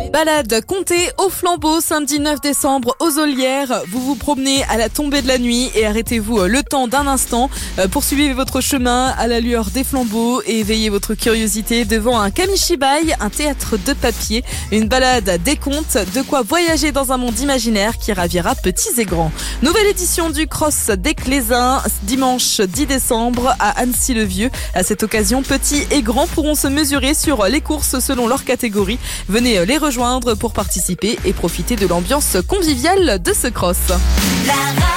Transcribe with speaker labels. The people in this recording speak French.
Speaker 1: Balade comptée au flambeau samedi 9 décembre aux Olières. Vous vous promenez à la tombée de la nuit et arrêtez-vous le temps d'un instant. Poursuivez votre chemin à la lueur des flambeaux et éveillez votre curiosité devant un kamishibai, un théâtre de papier. Une balade des contes, de quoi voyager dans un monde imaginaire qui ravira petits et grands. Nouvelle édition du Cross des Clézins, dimanche 10 décembre à Annecy-le-Vieux. À cette occasion, petits et grands pourront se mesurer sur les courses selon leur catégorie. Venez les rejoindre pour participer et profiter de l'ambiance conviviale de ce cross.